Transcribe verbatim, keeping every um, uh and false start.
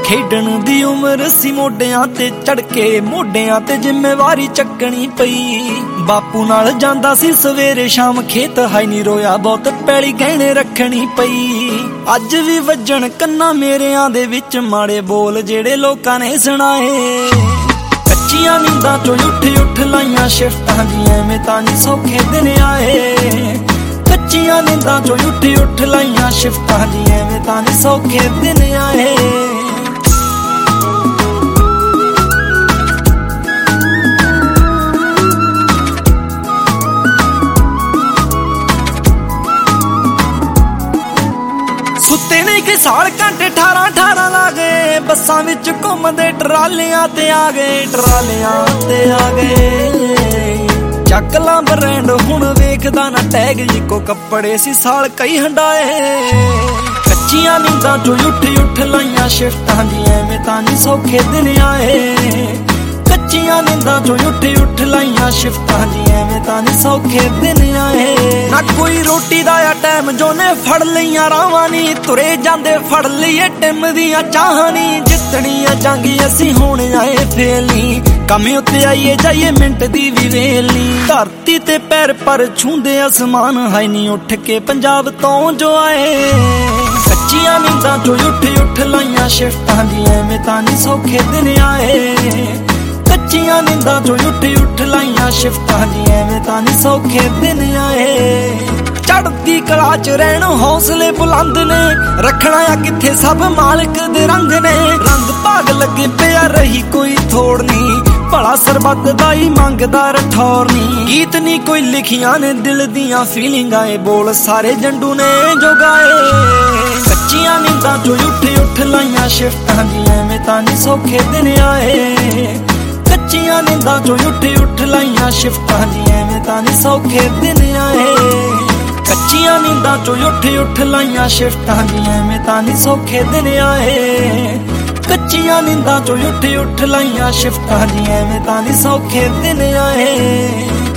खेडण दी उम्र सी मोडियां ते चढ़ के मोडियां ते जिम्मेवारी चकनी पई। बापू नाल जांदा सी सवेरे शाम खेत, हाई नी रोया बहुत पैली गहने रखनी पई। अज भी वजन कन्ना मेरेयां दे विच माड़े बोल जेड़े लोकां ने सुनाए। कच्चियां नींदां चों उठ उठ लाइयां शिफ्टां दी, एवें तां नी सौखे दिन आए। कच्चियां नींदां चों उठ उठ लाइयां शिफ्टां दी, एवें तां नी सौखे दिन आए। साल घंटे अठारह अठारह ला गए, बसां विच घुमदे ट्रालियां ते आ गए, ट्रालियां ते आ गए। चक ला ब्रांड हुण वेखदा ना टैग, इको कपड़े सी साल कई हंडाए। कच्चियां नींदां चों उठ उठ लाइयां शिफ्टां दी, एवें तां नी सौखे दिन आए। कच्चियां नींदां चों उठ उठ लाइयां शिफ्टां दी, एवें तां नी सौखे दिन आए। ना कोई रोटी दा या टाइम जोने फड़ लईयां रावां नी, तुरे जांदे फड़ लईए टिम दियां चाहां नी। जितनियां जंगी असीं होण आए फेल नी, कम उत्ते आईए जाइए मिंट दी भी वेल नी। धरती ते पैर पर छूंदे आसमान, हाई नी उठ के पंजाब तों जो आए। कच्चियां नींदां चों उठ उठ लाइयां शिफ्टां दी, एवें तां नी सौखे दिन आए। कच्चियां नींदां चों उठ उठ लाइयां शिफ्टां दी, एवें तां नी सौखे दिन आए। चढ़दी कला च रहण हौसले बुलंद ने, रखना आ किथे सब मालिक दे रंग ने। रंग भाग लगे पिया रही कोई थोड़ नी, भला सरबत दा ही मंगदा रठौर नी। गीत नी कोई लिखियां ने दिल दियां फीलिंगां, ए बोल सारे जंडू ने जो गाए। कच्चियां नींदां चों उठ उठ लाइयां शिफ्टां दी, एवें तां नी सौखे दिन आए। कच्चियां नींदां चों उठ उठ लाइयां शिफ्टां दी, एवें तां नी सौखे दिन आए। कच्चियां नींदां चों उठ उठ लाइयां शिफ्टां दी, एवें तां नी सौखे दिन आए। कच्चियां नींदां चों उठ उठ लाइयां शिफ्टां दी, एवें तां नी सौखे दिन आए।